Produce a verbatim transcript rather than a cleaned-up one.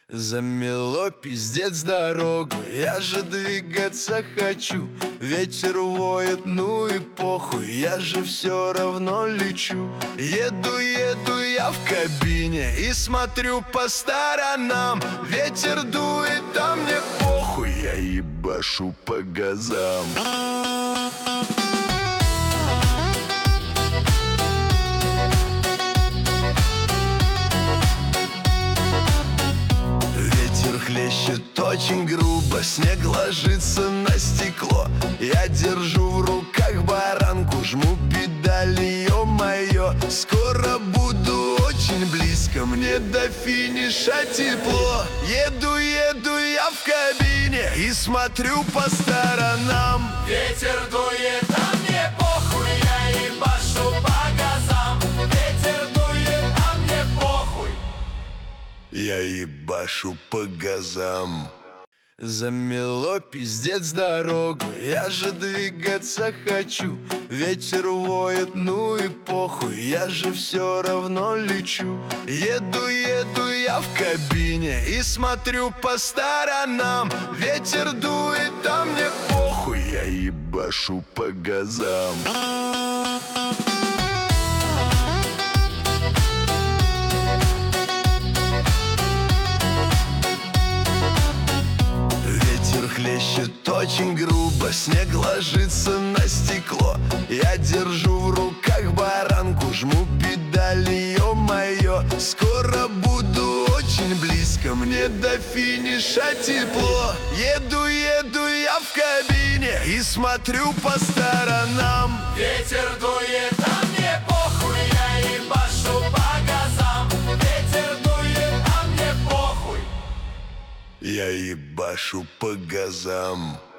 Замело пиздец дорогу, я же двигаться хочу. Ветер воет, ну и похуй, я же все равно лечу. Еду, еду я в кабине и смотрю по сторонам. Ветер дует, а мне похуй, я ебашу по газам. Хлещет очень грубо, снег ложится на стекло. Я держу в руках баранку, жму педали, ё-моё. Скоро буду очень близко, мне до финиша тепло. Еду, еду я в кабине и смотрю по сторонам. Ветер дует, а мне похуй, я ебашу по газам. Ветер дует, а мне похуй, я ебашу по газам. Замело пиздец дорогу, я же двигаться хочу. Ветер воет, ну и похуй, я же все равно лечу. Еду, еду я в кабине и смотрю по сторонам. Ветер дует, а мне похуй, я ебашу по газам. Хлещет очень грубо, снег ложится на стекло. Я держу в руках баранку, жму педали, ё-моё. Скоро буду очень близко, мне до финиша тепло. Еду, еду я в кабине и смотрю по сторонам. Ветер дует, а мне похуй, я ебашу по газам. Ветер дует, а мне похуй, я ебашу по газам.